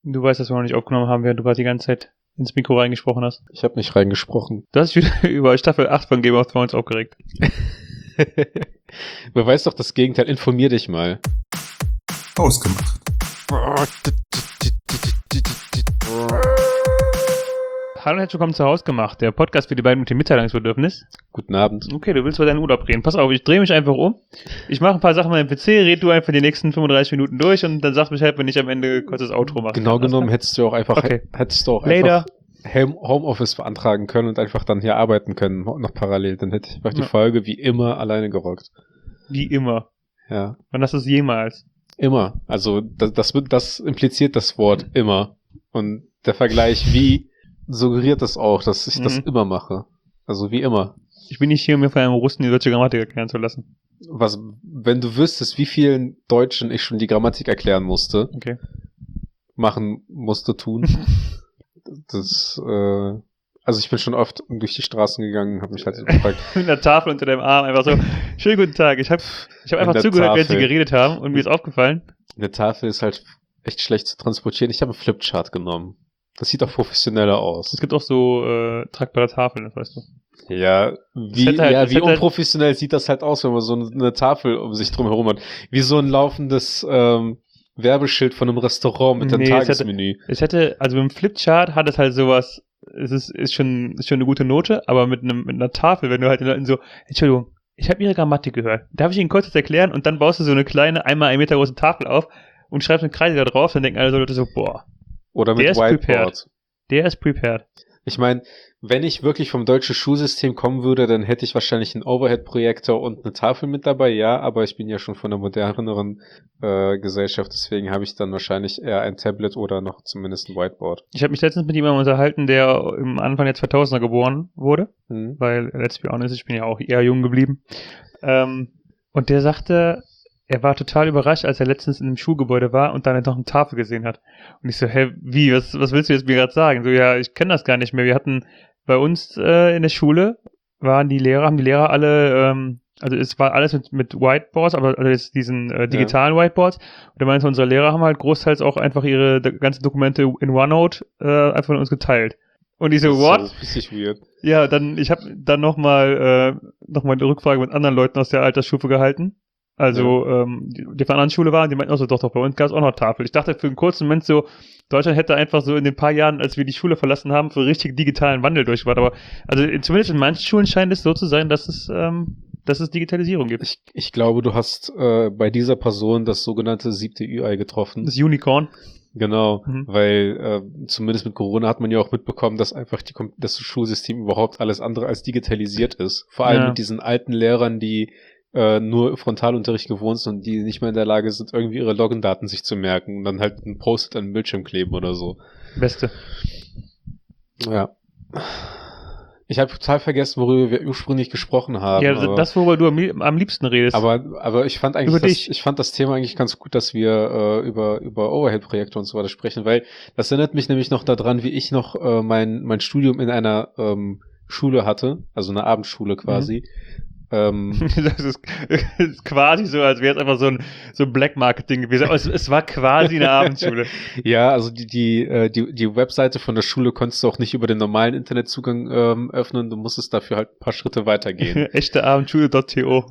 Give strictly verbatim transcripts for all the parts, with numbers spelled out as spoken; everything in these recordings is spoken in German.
Du weißt, dass wir noch nicht aufgenommen haben, während du gerade die ganze Zeit ins Mikro reingesprochen hast. Ich habe nicht reingesprochen. Du hast dich wieder über Staffel acht von Game of Thrones aufgeregt. Wer weiß doch das Gegenteil. Informier dich mal. Ausgemacht. Hallo und herzlich willkommen zu Hausgemacht, der Podcast für die beiden mit dem Mitteilungsbedürfnis. Guten Abend. Okay, du willst über deinen Urlaub reden. Pass auf, ich drehe mich einfach um. Ich mache ein paar Sachen mit dem P C, red du einfach die nächsten fünfunddreißig Minuten durch und dann sag Bescheid, wenn ich am Ende kurz das Outro mache. Genau genommen hättest du auch einfach, okay. hättest du auch Later. einfach Homeoffice beantragen können und einfach dann hier arbeiten können, noch parallel. Dann hätte ich einfach die Ja. Folge wie immer alleine gerockt. Wie immer. Ja. Wann hast du es jemals? Immer. Also das, das, wird- das impliziert das Wort immer. Und der Vergleich wie suggeriert das auch, dass ich das Mhm. immer mache. Also wie immer. Ich bin nicht hier, um mir von einem Russen die deutsche Grammatik erklären zu lassen. Was, wenn du wüsstest, wie vielen Deutschen ich schon die Grammatik erklären musste, Okay. machen musste, tun. Das, äh, also ich bin schon oft durch die Straßen gegangen, habe mich halt so gefragt, Mit einer Tafel unter deinem Arm einfach so, schönen guten Tag. Ich habe ich hab Mit einfach der zugehört, während sie Tafel. geredet haben und mir ist aufgefallen. eine Tafel ist halt echt schlecht zu transportieren. Ich habe einen Flipchart genommen. Das sieht auch professioneller aus. Es gibt auch so äh, tragbare Tafeln, das weißt du. Ja, wie, hätte halt- ja, es wie hätte halt- unprofessionell sieht das halt aus, wenn man so eine Tafel um sich drum herum hat. Wie so ein laufendes ähm, Werbeschild von einem Restaurant mit dem Nee, es hätte- Tagesmenü. Es hätte, also mit dem Flipchart hat es halt sowas, es ist, ist schon, ist schon eine gute Note, aber mit einem, mit einer Tafel, wenn du halt den Leuten so, Entschuldigung, ich habe Ihre Grammatik gehört. Darf ich Ihnen kurz das erklären? Und dann baust du so eine kleine, einmal ein Meter große Tafel auf und schreibst eine Kreide da drauf, dann denken alle so Leute so, boah, Oder mit der ist Whiteboard. prepared. der ist prepared. Ich meine, wenn ich wirklich vom deutschen Schulsystem kommen würde, dann hätte ich wahrscheinlich einen Overhead-Projektor und eine Tafel mit dabei, ja, aber ich bin ja schon von der moderneren äh, Gesellschaft, deswegen habe ich dann wahrscheinlich eher ein Tablet oder noch zumindest ein Whiteboard. Ich habe mich letztens mit jemandem unterhalten, der im Anfang der zweitausender geboren wurde. Hm? Weil, let's be honest, ich bin ja auch eher jung geblieben. Ähm, und der sagte, er war total überrascht, als er letztens in einem Schulgebäude war und dann noch eine Tafel gesehen hat. Und ich so, hä, wie, was, was willst du jetzt mir gerade sagen? So, ja, ich kenne das gar nicht mehr. Wir hatten bei uns äh, in der Schule, waren die Lehrer, haben die Lehrer alle, ähm, also es war alles mit, mit Whiteboards, aber also jetzt diesen äh, digitalen Whiteboards. Und er meinte, unsere Lehrer haben halt großteils auch einfach ihre d- ganzen Dokumente in OneNote äh, einfach von uns geteilt. Und ich so, Das ist what? so richtig weird. Ja, dann, ich habe dann nochmal äh, noch mal eine Rückfrage mit anderen Leuten aus der Altersstufe gehalten. Also, ähm, die, die von einer anderen Schule waren, die meinten auch so, doch, doch, bei uns gab es auch noch Tafel. Ich dachte für einen kurzen Moment so, Deutschland hätte einfach so in den paar Jahren, als wir die Schule verlassen haben, für richtig digitalen Wandel durchgemacht. Aber, also zumindest in manchen Schulen scheint es so zu sein, dass es, ähm, dass es Digitalisierung gibt. Ich, ich glaube, du hast äh, bei dieser Person das sogenannte siebte Ü-Ei getroffen. Das Unicorn. Genau, Mhm. weil äh, zumindest mit Corona hat man ja auch mitbekommen, dass einfach die, Kom- das Schulsystem überhaupt alles andere als digitalisiert ist. Vor allem Ja. mit diesen alten Lehrern, die äh, nur Frontalunterricht gewohnt sind und die nicht mehr in der Lage sind, irgendwie ihre Login-Daten sich zu merken und dann halt ein Post-it an den Bildschirm kleben oder so. Beste. Ja. Ich habe total vergessen, worüber wir ursprünglich gesprochen haben. Ja, aber, das, worüber du am, lie- am liebsten redest. aber, aber ich fand eigentlich, Über das, dich. ich fand das Thema eigentlich ganz gut, dass wir äh, über, über Overhead-Projekte und so weiter sprechen, weil das erinnert mich nämlich noch daran, wie ich noch äh, mein, mein Studium in einer ähm, Schule hatte, also eine Abendschule quasi. Ähm, Das ist, ist quasi so, als wäre es einfach so ein, so ein Black Marketing gewesen. Aber es, es war quasi eine Abendschule. ja, also die, die, äh, die, die Webseite von der Schule konntest du auch nicht über den normalen Internetzugang ähm, öffnen, du musstest dafür halt ein paar Schritte weitergehen. Echte Abendschule Punkt to.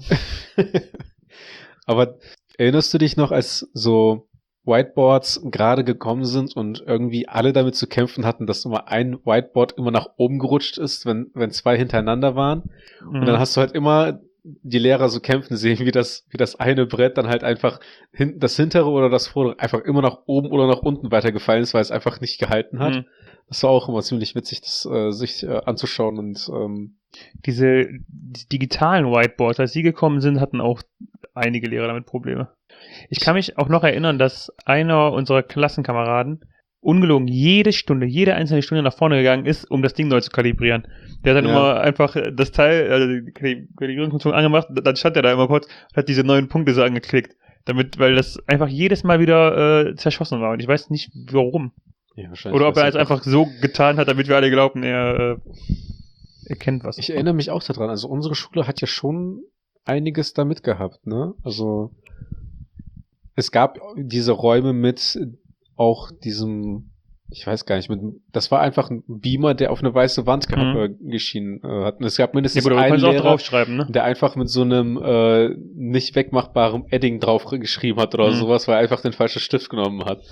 Aber erinnerst du dich noch, als so Whiteboards gerade gekommen sind und irgendwie alle damit zu kämpfen hatten, dass immer ein Whiteboard immer nach oben gerutscht ist, wenn, wenn zwei hintereinander waren? Und dann hast du halt immer die Lehrer so kämpfen sehen, wie das, wie das eine Brett dann halt einfach hin, das hintere oder das vordere einfach immer nach oben oder nach unten weitergefallen ist, weil es einfach nicht gehalten hat. Mhm. Das war auch immer ziemlich witzig, das äh, sich äh, anzuschauen und ähm, Diese die digitalen Whiteboards, als sie gekommen sind, hatten auch einige Lehrer damit Probleme. Ich kann mich auch noch erinnern, dass einer unserer Klassenkameraden ungelogen jede Stunde, jede einzelne Stunde nach vorne gegangen ist, um das Ding neu zu kalibrieren. Der hat dann Ja. immer einfach das Teil, also die Kali- Kalibrierungsfunktion angemacht, dann stand er da immer kurz und hat diese neuen Punkte so angeklickt. Damit, weil das einfach jedes Mal wieder äh, zerschossen war. Und ich weiß nicht, warum. ja, wahrscheinlich Oder ob weiß er ich es einfach so getan hat, damit wir alle glaubten, er, äh, er kennt was. Ich erinnere mich auch daran. Also unsere Schule hat ja schon einiges damit gehabt, ne? Also es gab diese Räume mit auch diesem, ich weiß gar nicht, mit, das war einfach ein Beamer, der auf eine weiße Wand ge- Mhm. äh, geschienen äh, hat. Und es gab Ja mindestens gut, aber du einen kannst auch Lehrer, draufschreiben, ne? der einfach mit so einem äh, nicht wegmachbaren Edding drauf geschrieben hat oder Mhm. sowas, weil er einfach den falschen Stift genommen hat.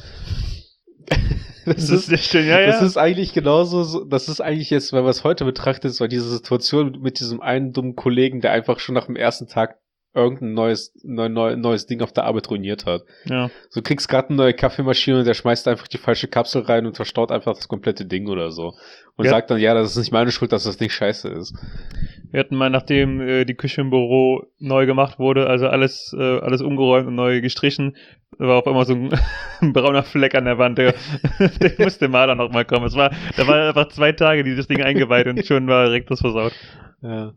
Das, Das ist ist, sehr schön, ja, ja. das ist eigentlich genauso, so- das ist eigentlich jetzt, wenn man es heute betrachtet, so diese Situation mit diesem einen dummen Kollegen, der einfach schon nach dem ersten Tag irgendein neues, neu, neu, neues Ding auf der Arbeit ruiniert hat. ja. So, kriegst gerade eine neue Kaffeemaschine und der schmeißt einfach die falsche Kapsel rein und verstaut einfach das komplette Ding oder so. Und Ja. sagt dann, ja, das ist nicht meine Schuld, dass das Ding scheiße ist. Wir hatten mal, nachdem äh, die Küche im Büro neu gemacht wurde, also alles äh, alles umgeräumt und neu gestrichen, war auf einmal so ein, ein brauner Fleck an der Wand. Der, der musste der Maler noch mal kommen. Es war, da war einfach zwei Tage dieses Ding eingeweiht und schon war direkt das versaut. Ja.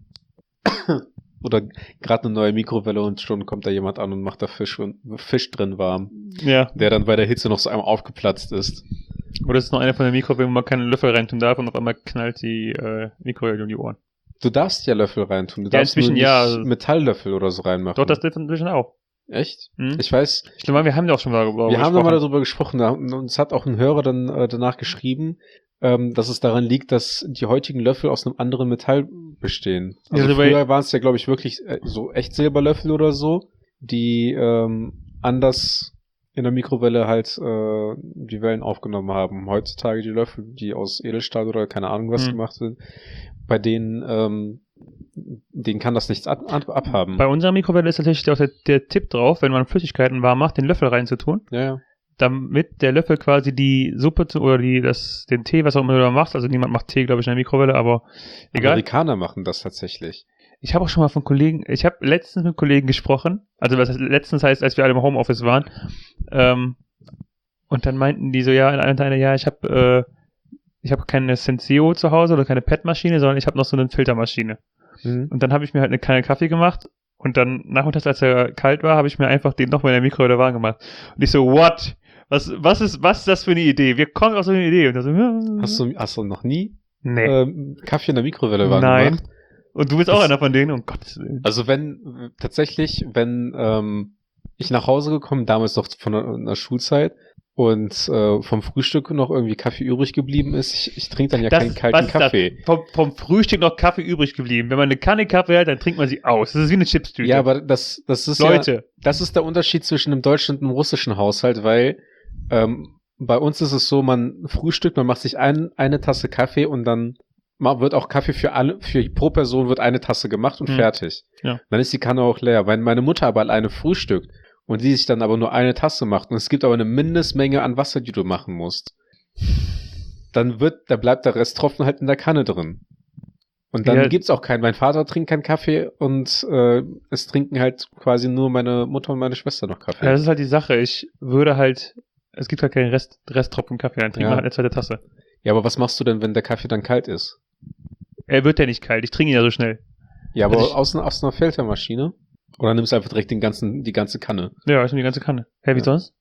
Oder gerade eine neue Mikrowelle und schon kommt da jemand an und macht da Fisch, Fisch drin warm, Ja. der dann bei der Hitze noch so einmal aufgeplatzt ist. Oder es ist noch eine von den Mikrowellen, wo man keine Löffel reintun darf und auf einmal knallt die äh, Mikrowelle um die Ohren. Du darfst ja Löffel reintun. Du Ja, darfst nur inzwischen nicht ja, also- Metalllöffel oder so reinmachen. Doch, das dürfen wir inzwischen auch. Echt? Hm? Ich weiß, Ich glaube, wir haben ja auch schon mal darüber wir haben gesprochen. nochmal darüber gesprochen. da- und Uns hat auch ein Hörer dann äh, danach geschrieben, ähm, dass es daran liegt, dass die heutigen Löffel aus einem anderen Metall bestehen. Also Ja, weil- früher waren es ja, glaube ich, wirklich äh, so echt Silberlöffel oder so, die ähm, anders in der Mikrowelle halt äh, die Wellen aufgenommen haben. Heutzutage die Löffel, die aus Edelstahl oder keine Ahnung was Hm. gemacht sind, bei denen ähm, denen kann das nichts ab, ab, abhaben. Bei unserer Mikrowelle ist tatsächlich auch der, der Tipp drauf, wenn man Flüssigkeiten warm macht, den Löffel reinzutun, ja, ja. damit der Löffel quasi die Suppe zu, oder die, das, den Tee, was auch immer du da machst, also niemand macht Tee, glaube ich, in der Mikrowelle, aber egal. Amerikaner machen das tatsächlich. Ich habe auch schon mal von Kollegen, ich habe letztens mit Kollegen gesprochen, also was heißt, letztens heißt, als wir alle im Homeoffice waren, ähm, und dann meinten die so, ja, in einer, ja, ich habe äh, ich habe keine Senseo zu Hause oder keine P E T-Maschine, sondern ich habe noch so eine Filtermaschine. Mhm. Und dann habe ich mir halt eine Kanne Kaffee gemacht und dann nachmittags, als er kalt war, habe ich mir einfach den nochmal in der Mikrowelle warm gemacht. Und ich so, what? Was, was ist, was ist das für eine Idee? Wir kommen auf so eine Idee. Und er so, ja, Hast du, hast du noch nie nee. ähm, Kaffee in der Mikrowelle warm Nein. gemacht? Und du bist auch das- einer von denen, um Gottes Willen. Also wenn, tatsächlich, wenn ähm, ich nach Hause gekommen, damals noch von der, in der Schulzeit, und äh, vom Frühstück noch irgendwie Kaffee übrig geblieben ist, ich, ich trinke dann ja keinen kalten was ist das? Kaffee. Vom, vom Frühstück noch Kaffee übrig geblieben. Wenn man eine Kanne Kaffee hat, dann trinkt man sie aus. Das ist wie eine Chipstüte. Ja, aber das, das ist Leute. ja, das ist der Unterschied zwischen einem deutschen und einem russischen Haushalt, weil ähm, bei uns ist es so, man frühstückt, man macht sich ein, eine Tasse Kaffee und dann ma- wird auch Kaffee für alle, für pro Person wird eine Tasse gemacht und Hm. fertig. Ja. Dann ist die Kanne auch leer. Wenn meine Mutter aber alleine frühstückt und die sich dann aber nur eine Tasse macht und es gibt aber eine Mindestmenge an Wasser, die du machen musst, dann wird, da bleibt der Rest Tropfen halt in der Kanne drin. Und dann Ja. gibt's auch keinen, mein Vater trinkt keinen Kaffee und äh, es trinken halt quasi nur meine Mutter und meine Schwester noch Kaffee. Ja, das ist halt die Sache. Ich würde halt, es gibt halt keinen Rest, Resttropfen Kaffee, dann trinkt Ja. man halt eine zweite Tasse. Ja, aber was machst du denn, wenn der Kaffee dann kalt ist? Er wird ja nicht kalt, ich trinke ihn ja so schnell. Ja, aber Also ich- aus, aus einer Filtermaschine? Oder nimmst du einfach direkt den ganzen, die ganze Kanne? Ja, ich nehme die ganze Kanne. Hä, wie Ja. sonst?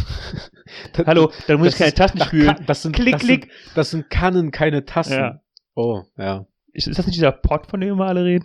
Das- Hallo, dann muss das ich keine ist- Tassen ach, spülen. Ka- Das sind, Klick, das klick. Sind, das sind Kannen, keine Tassen. Ja. Oh, ja. Ist, ist das nicht dieser Pot, von dem wir alle reden?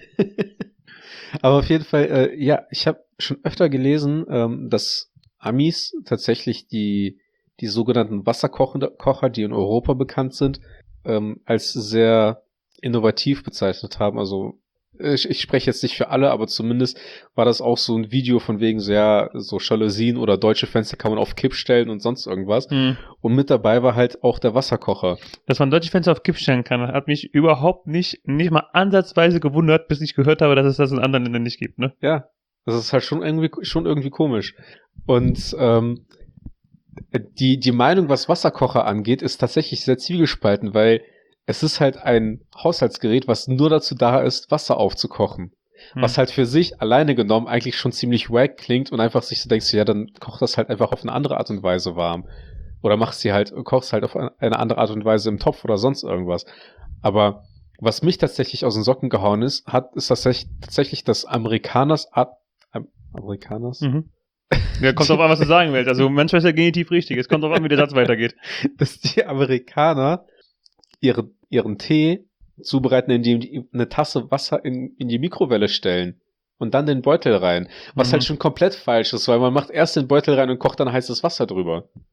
Aber auf jeden Fall, äh, ja, ich habe schon öfter gelesen, ähm, dass Amis tatsächlich die, die sogenannten Wasserkocher, Kocher, die in Europa bekannt sind, ähm, als sehr innovativ bezeichnet haben. Also ich, ich spreche jetzt nicht für alle, aber zumindest war das auch so ein Video von wegen so, ja, so Jalousien oder deutsche Fenster kann man auf Kipp stellen und sonst irgendwas. Hm. Und mit dabei war halt auch der Wasserkocher. Dass man deutsche Fenster auf Kipp stellen kann, hat mich überhaupt nicht, nicht mal ansatzweise gewundert, bis ich gehört habe, dass es das in anderen Ländern nicht gibt, ne? Ja, das ist halt schon irgendwie, schon irgendwie komisch. Und ähm, die, die Meinung, was Wasserkocher angeht, ist tatsächlich sehr zwiegespalten, weil es ist halt ein Haushaltsgerät, was nur dazu da ist, Wasser aufzukochen. Hm. Was halt für sich alleine genommen eigentlich schon ziemlich wack klingt und einfach sich so denkst, ja, dann koch das halt einfach auf eine andere Art und Weise warm. Oder machst sie halt, kochst halt auf eine andere Art und Weise im Topf oder sonst irgendwas. Aber was mich tatsächlich aus den Socken gehauen ist, hat, ist tatsächlich, tatsächlich das Amerikaners Art, Am- Amerikaners? Mhm. Ja, kommt drauf an, was du sagen willst. Also manchmal ist der Genitiv richtig. Es kommt drauf an, wie der Satz weitergeht. Dass die Amerikaner ihre, ihren Tee zubereiten, indem die eine Tasse Wasser in, in die Mikrowelle stellen und dann den Beutel rein. Was Mhm. halt schon komplett falsch ist, weil man macht erst den Beutel rein und kocht dann heißes Wasser drüber.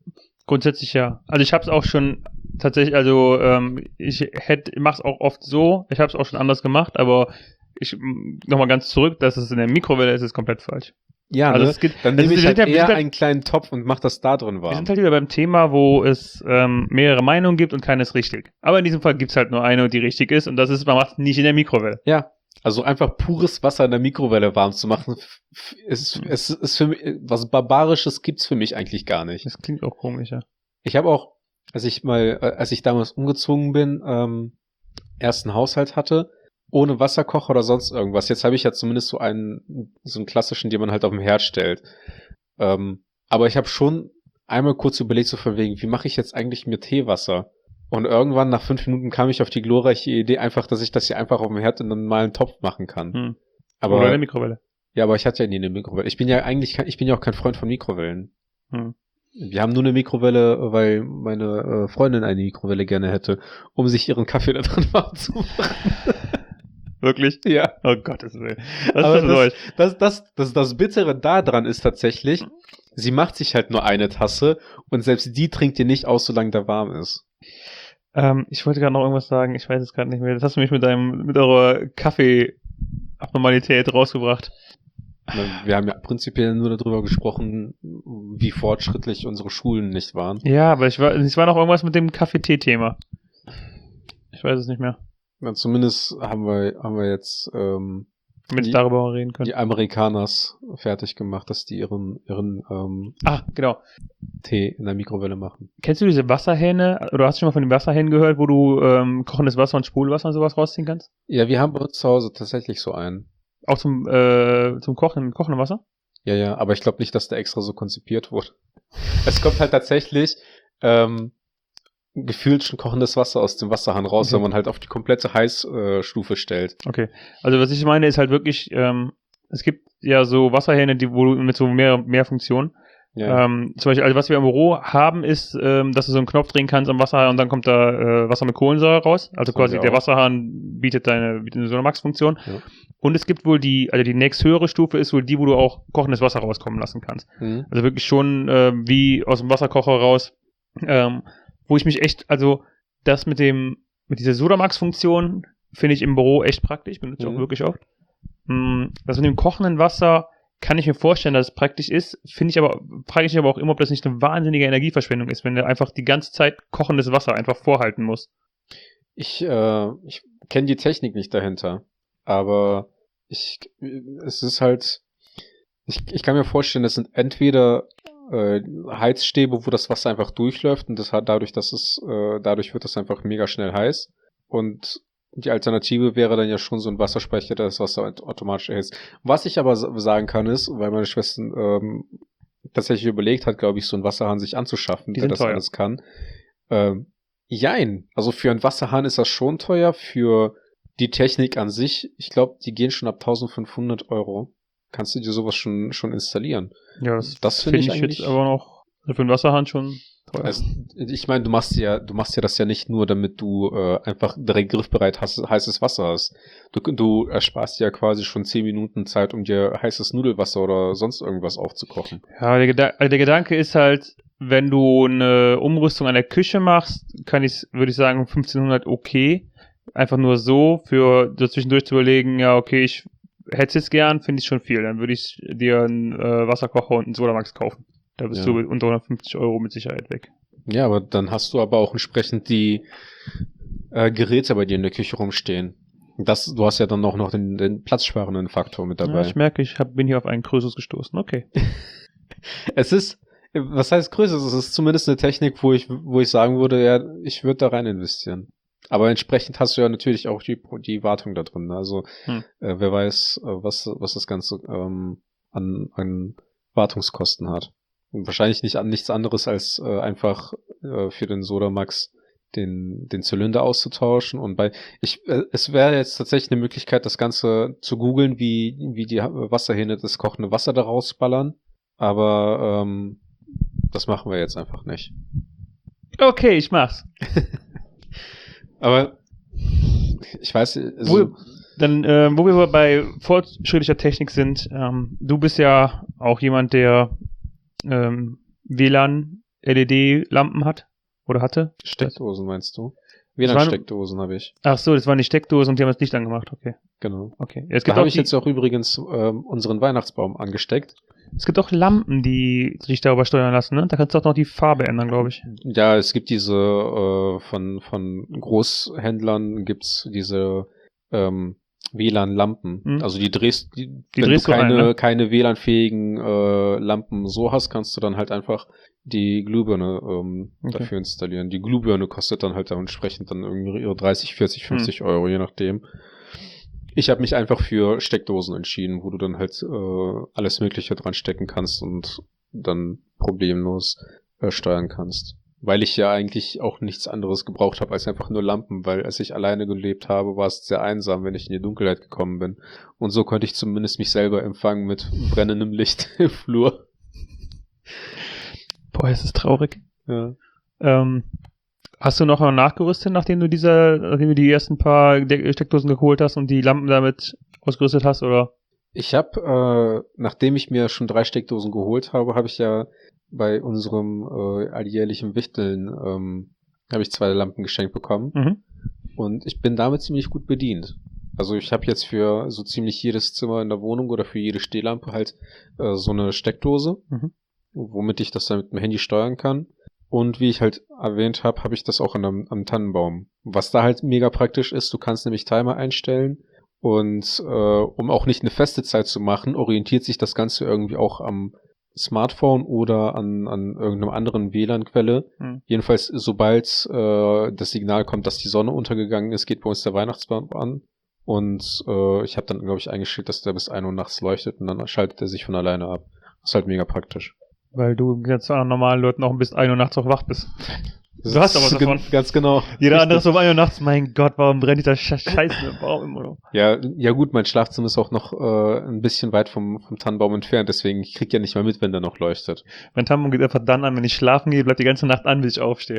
Grundsätzlich ja. Also ich habe es auch schon tatsächlich, also ähm, ich hätte, mache es auch oft so, ich habe es auch schon anders gemacht, aber ich nochmal ganz zurück, dass es in der Mikrowelle ist, ist komplett falsch. Ja, also ne? es geht, Dann also nehme ich halt ja, eher halt, einen kleinen Topf und mach das da drin warm. Wir sind halt wieder beim Thema, wo es ähm, mehrere Meinungen gibt und keine ist richtig. Aber in diesem Fall gibt's halt nur eine, die richtig ist und das ist, man macht es nicht in der Mikrowelle. Ja, also einfach pures Wasser in der Mikrowelle warm zu machen, ist, Mhm. ist, ist für mich, was Barbarisches gibt's für mich eigentlich gar nicht. Das klingt auch komisch, ja. Ich habe auch, als ich mal, äh, als ich damals umgezogen bin, ähm, ersten Haushalt hatte, ohne Wasserkocher oder sonst irgendwas. Jetzt habe ich ja zumindest so einen, so einen klassischen, den man halt auf dem Herd stellt. Ähm, aber ich habe schon einmal kurz überlegt, so von wegen, wie mache ich jetzt eigentlich mir Teewasser? Und irgendwann nach fünf Minuten kam ich auf die glorreiche Idee einfach, dass ich das hier einfach auf dem Herd in einen normalen Topf machen kann. Hm. Aber, Oder in der Mikrowelle. Ja, aber ich hatte ja nie eine Mikrowelle. Ich bin ja eigentlich, kein, ich bin ja auch kein Freund von Mikrowellen. Hm. Wir haben nur eine Mikrowelle, weil meine äh, Freundin eine Mikrowelle gerne hätte, um sich ihren Kaffee da drin warm zu machen. Wirklich? Ja. Oh Gottes Willen. Was Aber ist das, das, das, das, das, das Bittere daran ist tatsächlich, sie macht sich halt nur eine Tasse und selbst die trinkt ihr nicht aus, solange der warm ist. Ähm, ich wollte gerade noch irgendwas sagen, ich weiß es gerade nicht mehr. Das hast du mich mit deinem, mit eurer Kaffee-Abnormalität rausgebracht. Wir haben ja prinzipiell nur darüber gesprochen, wie fortschrittlich unsere Schulen nicht waren. Ja, aber ich war, es war noch irgendwas mit dem Kaffee-Tee-Thema. Ich weiß es nicht mehr. Ja, zumindest haben wir, haben wir jetzt ähm, Damit die, wir darüber reden können. die Amerikaners fertig gemacht, dass die ihren, ihren ähm, Ah, genau. Tee in der Mikrowelle machen. Kennst du diese Wasserhähne, oder hast du schon mal von den Wasserhähnen gehört, wo du ähm, kochendes Wasser und Sprudelwasser und sowas rausziehen kannst? Ja, wir haben bei uns zu Hause tatsächlich so einen. Auch zum, äh, zum Kochen, kochenden Wasser? Ja, ja, aber ich glaube nicht, dass der extra so konzipiert wurde. Es kommt halt tatsächlich ähm, gefühlt schon kochendes Wasser aus dem Wasserhahn raus, Okay. wenn man halt auf die komplette Heißstufe stellt. Okay. Also was ich meine ist halt wirklich, ähm, es gibt ja so Wasserhähne, die wo du mit so mehr, mehr Funktionen. Ja, Ähm, zum Beispiel, also was wir im Büro haben, ist, ähm, dass du so einen Knopf drehen kannst am Wasserhahn und dann kommt da äh, Wasser mit Kohlensäure raus. Also Das haben quasi wir der auch. Wasserhahn bietet deine, bietet so eine Max-Funktion. Ja. Und es gibt wohl die, also die nächsthöhere Stufe ist wohl die, wo du auch kochendes Wasser rauskommen lassen kannst. mhm. Also wirklich schon äh, wie aus dem Wasserkocher raus. Ähm, wo ich mich echt, also das mit dem, mit dieser Sodamax-Funktion finde ich im Büro echt praktisch, benutze ich Mhm. auch wirklich oft. Mm, Das mit dem kochenden Wasser kann ich mir vorstellen, dass es praktisch ist, finde ich aber, frage ich mich aber auch immer, ob das nicht eine wahnsinnige Energieverschwendung ist, wenn du einfach die ganze Zeit kochendes Wasser einfach vorhalten musst. Ich, äh, ich kenne die Technik nicht dahinter, aber ich, es ist halt, ich, ich kann mir vorstellen, das sind entweder äh, Heizstäbe, wo das Wasser einfach durchläuft und das hat dadurch, dass es, äh, dadurch wird das einfach mega schnell heiß und die Alternative wäre dann ja schon so ein Wasserspeicher, der das Wasser automatisch erhitzt. Was ich aber sagen kann ist, weil meine Schwester ähm, tatsächlich überlegt hat, glaube ich, so einen Wasserhahn sich anzuschaffen, Die der sind das teuer. alles kann. Ähm, jein. Also für einen Wasserhahn ist das schon teuer. Für die Technik an sich, ich glaube, die gehen schon ab eintausendfünfhundert Euro. Kannst du dir sowas schon schon installieren? Ja, das, Das finde finde ich ich eigentlich- jetzt aber noch, also für einen Wasserhahn schon teuer. Also, ich meine, du machst ja, du machst ja das ja nicht nur, damit du äh, einfach direkt griffbereit hast, heißes Wasser hast. Du, du ersparst dir ja quasi schon zehn Minuten Zeit, um dir heißes Nudelwasser oder sonst irgendwas aufzukochen. Ja, der, Geda also der Gedanke ist halt, wenn du eine Umrüstung an der Küche machst, kann ich, würde ich sagen, fünfzehnhundert okay. Einfach nur so, für so zwischendurch zu überlegen, ja, okay, ich hätte es jetzt gern, finde ich schon viel. Dann würde ich dir einen äh, Wasserkocher und einen Sodamax kaufen. Da bist Ja. du unter hundertfünfzig Euro mit Sicherheit weg. Ja, aber dann hast du aber auch entsprechend die äh, Geräte bei dir in der Küche rumstehen. Das, du hast ja dann auch noch den, den platzsparenden Faktor mit dabei. Ja, ich merke, ich hab, bin hier auf einen Krösus gestoßen. Okay. Es ist, was heißt größer? Es ist zumindest eine Technik, wo ich, wo ich sagen würde, ja, ich würde da rein investieren. Aber entsprechend hast du ja natürlich auch die, die Wartung da drin. Also, Hm. äh, wer weiß, äh, was, was das Ganze ähm, an, an Wartungskosten hat. Und wahrscheinlich nicht an nichts anderes als äh, einfach äh, für den Sodamax den, den Zylinder auszutauschen. Und bei, ich, äh, es wäre jetzt tatsächlich eine Möglichkeit, das Ganze zu googeln, wie, wie die Wasserhähne das kochende Wasser da rausballern. Aber ähm, das machen wir jetzt einfach nicht. Okay, ich mach's. Aber ich weiß, Wo, also, dann, äh, wo wir bei fortschrittlicher Technik sind, ähm, du bist ja auch jemand, der ähm, W L A N L E D-Lampen hat oder hatte. Steckdosen meinst du? W Das L A waren- N-Steckdosen habe ich. Ach so, das waren die Steckdosen und die haben das Licht angemacht. Okay, Genau. okay. Es Da gibt, habe auch ich die, jetzt auch übrigens ähm, unseren Weihnachtsbaum angesteckt. es gibt auch Lampen, die sich darüber steuern lassen, ne? Da kannst du auch noch die Farbe ändern, glaube ich. Ja, es gibt diese äh, von von Großhändlern gibt's diese ähm, W L A N-Lampen. Mhm. Also die drehst, die, Die wenn drehst du du ein, keine ne? keine W L A N-fähigen äh, Lampen so hast, kannst du dann halt einfach die Glühbirne ähm, Okay. dafür installieren. Die Glühbirne kostet dann halt entsprechend dann irgendwie ihre dreißig, vierzig, fünfzig Mhm. Euro, je nachdem. Ich habe mich einfach für Steckdosen entschieden, wo du dann halt äh, alles Mögliche dran stecken kannst und dann problemlos äh, steuern kannst. Weil ich ja eigentlich auch nichts anderes gebraucht habe als einfach nur Lampen, weil als ich alleine gelebt habe, war es sehr einsam, wenn ich in die Dunkelheit gekommen bin. Und so konnte ich zumindest mich selber empfangen mit brennendem Licht im Flur. Boah, es ist traurig. Ja. Ähm, hast du noch mal nachgerüstet, nachdem du diese, nachdem du die ersten paar De- Steckdosen geholt hast und die Lampen damit ausgerüstet hast, oder? Ich habe, äh, nachdem ich mir schon drei Steckdosen geholt habe, habe ich ja bei unserem äh, alljährlichen Wichteln ähm, habe ich zwei Lampen geschenkt bekommen. Mhm. Und ich bin damit ziemlich gut bedient. Also ich habe jetzt für so ziemlich jedes Zimmer in der Wohnung oder für jede Stehlampe halt äh, so eine Steckdose, Mhm. womit ich das dann mit dem Handy steuern kann. Und wie ich halt erwähnt habe, habe ich das auch an einem, am Tannenbaum. Was da halt mega praktisch ist, du kannst nämlich Timer einstellen und äh, um auch nicht eine feste Zeit zu machen, orientiert sich das Ganze irgendwie auch am Smartphone oder an, an irgendeinem anderen W L A N-Quelle. Mhm. Jedenfalls, sobald äh, das Signal kommt, dass die Sonne untergegangen ist, geht bei uns der Weihnachtsbaum an. Und äh, ich habe dann, glaube ich, eingestellt, dass der bis ein Uhr nachts leuchtet und dann schaltet er sich von alleine ab. Das ist halt mega praktisch. Weil du jetzt an normalen Leuten auch bis ein Uhr nachts auch wach bist. Du hast aber was davon. Ganz genau. Jeder Richtig. andere ist so um ein Uhr nachts, mein Gott, warum brennt dieser Sch Scheiß im Baum immer noch? Ja, ja gut, mein Schlafzimmer ist auch noch äh, ein bisschen weit vom, vom Tannenbaum entfernt, deswegen ich krieg ja nicht mal mit, wenn der noch leuchtet. Mein Tannenbaum geht einfach dann an, wenn ich schlafen gehe, bleibt die ganze Nacht an, bis ich aufstehe.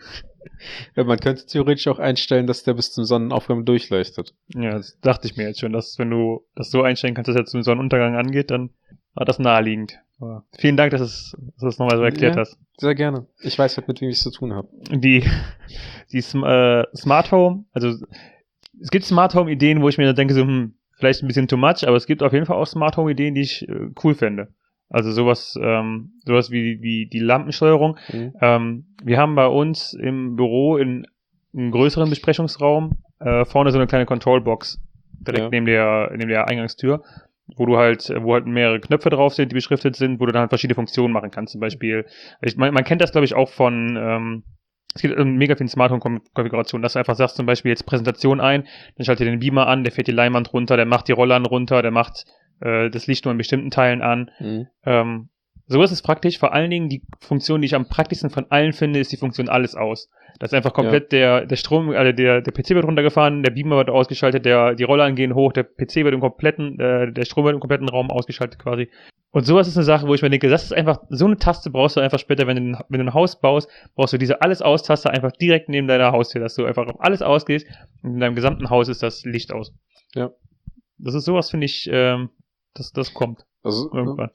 Ja, man könnte theoretisch auch einstellen, dass der bis zum Sonnenaufgang durchleuchtet. Ja, das dachte ich mir jetzt schon, dass wenn du das so einstellen kannst, dass er zum Sonnenuntergang angeht, dann war das naheliegend. Aber vielen Dank, dass, es, dass du es nochmal so erklärt Ja. hast. Sehr gerne. Ich weiß halt, mit wem ich es zu tun habe. Die, die Sm äh, Smart Home, also es gibt Smart Home Ideen, wo ich mir denke, so, hm, vielleicht ein bisschen too much, aber es gibt auf jeden Fall auch Smart Home Ideen, die ich äh, cool fände. Also sowas, ähm, sowas wie, wie die Lampensteuerung. Mhm. Ähm, wir haben bei uns im Büro in einem größeren Besprechungsraum äh, vorne so eine kleine Control-Box direkt Ja. neben der neben der Eingangstür, wo du halt, wo halt mehrere Knöpfe drauf sind, die beschriftet sind, wo du dann halt verschiedene Funktionen machen kannst. Zum Beispiel, ich, man, man kennt das, glaube ich, auch von, ähm, es gibt ähm, mega viele Smart Home Konfigurationen, dass du einfach sagst, zum Beispiel jetzt Präsentation ein, dann schaltet den Beamer an, der fährt die Leinwand runter, der macht die Rollern runter, der macht äh, das Licht nur in bestimmten Teilen an. Mhm. Ähm, so ist es praktisch. Vor allen Dingen die Funktion, die ich am praktischsten von allen finde, ist die Funktion alles aus. Das ist einfach komplett der, der Strom, also der, der P C wird runtergefahren, der Beamer wird ausgeschaltet, der, die Rollern gehen hoch, der P C wird im kompletten, äh, der Strom wird im kompletten Raum ausgeschaltet quasi. Und sowas ist eine Sache, wo ich mir denke, das ist einfach, so eine Taste brauchst du einfach später, wenn du, wenn du ein Haus baust, brauchst du diese Alles-Aus-Taste einfach direkt neben deiner Haustür, dass du einfach auf alles ausgehst und in deinem gesamten Haus ist das Licht aus. Ja. Das ist sowas, finde ich, ähm, das, das kommt Also, irgendwann.